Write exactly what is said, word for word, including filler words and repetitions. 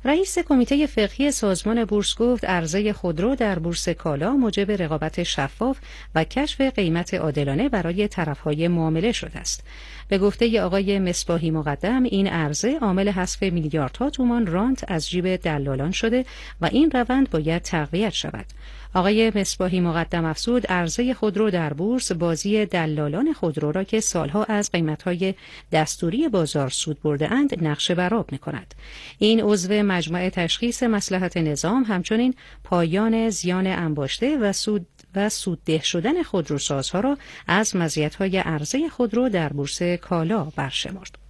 رئیس کمیته فقهی سازمان بورس گفت عرضه خودرو در بورس کالا موجب رقابت شفاف و کشف قیمت عادلانه برای طرف‌های معامله شده است. به گفته آقای مصباحی مقدم، این عرضه عامل حذف میلیاردها تومان رانت از جیب دلالان شده و این روند باید تقویت شود. آقای مصباحی مقدم افزود عرضه خودرو در بورس بازی دلالان خودرو را که سالها از قیمت‌های دستوری بازار سود برده‌اند نقشه برآب می‌کند. این عضو مجمع تشخیص مصلحت نظام همچنین پایان زیان انباشته و سود و سودده شدن خودروسازها را از مزیت‌های عرضه خودرو در بورس کالا برشمرد.